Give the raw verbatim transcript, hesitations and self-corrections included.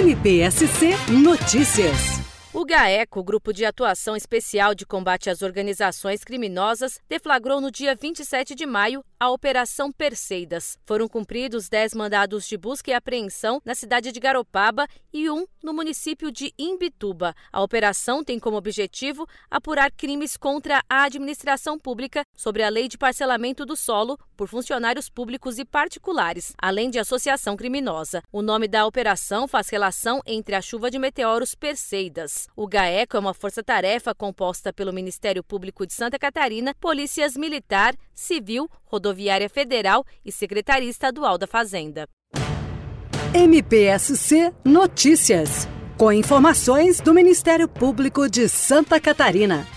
M P S C Notícias. O GAECO, Grupo de Atuação Especial de Combate às Organizações Criminosas, deflagrou no dia vinte e sete de maio a Operação Perseidas. Foram cumpridos dez mandados de busca e apreensão na cidade de Garopaba e um no município de Imbituba. A operação tem como objetivo apurar crimes contra a administração pública sobre a lei de parcelamento do solo por funcionários públicos e particulares, além de associação criminosa. O nome da operação faz relação entre a chuva de meteoros Perseidas. O GAECO é uma força-tarefa composta pelo Ministério Público de Santa Catarina, Polícias Militar, Civil, Rodoviária Federal e Secretaria Estadual da Fazenda. M P S C Notícias, com informações do Ministério Público de Santa Catarina.